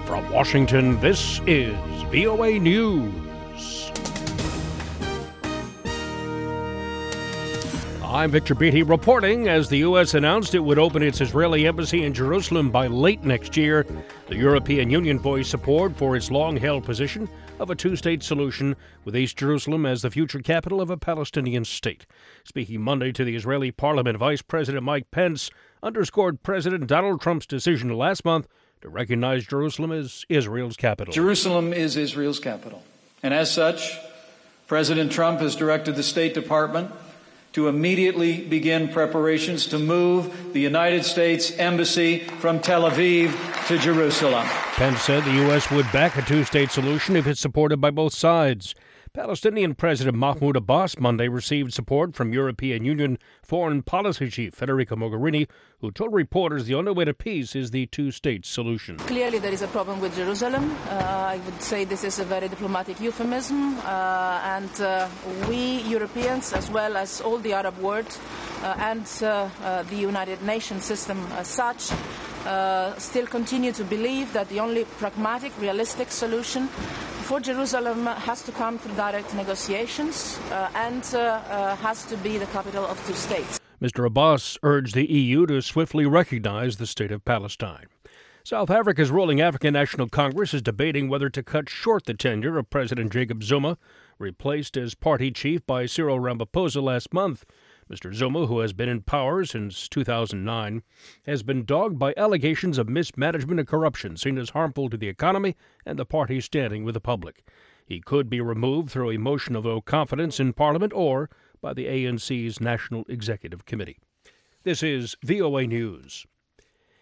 From Washington, this is VOA News. I'm Victor Beatty reporting. As the U.S. announced it would open its Israeli embassy in Jerusalem by late next year, the European Union voiced support for its long-held position of a two-state solution with East Jerusalem as the future capital of a Palestinian state. Speaking Monday to the Israeli parliament, Vice President Mike Pence underscored President Donald Trump's decision last month to recognize Jerusalem as Israel's capital. Jerusalem is Israel's capital, and as such, President Trump has directed the State Department to immediately begin preparations to move the United States Embassy from Tel Aviv to Jerusalem. Pence said the U.S. would back a two-state solution if it's supported by both sides. Palestinian President Mahmoud Abbas Monday received support from European Union Foreign Policy Chief Federica Mogherini, who told reporters the only way to peace is the two-state solution. Clearly there is a problem with Jerusalem. I would say this is a very diplomatic euphemism, and we Europeans, as well as all the Arab world and the United Nations system as such, still continue to believe that the only pragmatic, realistic solution for Jerusalem has to come through direct negotiations and has to be the capital of two states. Mr. Abbas urged the EU to swiftly recognize the state of Palestine. South Africa's ruling African National Congress is debating whether to cut short the tenure of President Jacob Zuma, replaced as party chief by Cyril Ramaphosa last month. Mr. Zuma, who has been in power since 2009, has been dogged by allegations of mismanagement and corruption seen as harmful to the economy and the party's standing with the public. He could be removed through a motion of no confidence in Parliament or by the ANC's National Executive Committee. This is VOA News.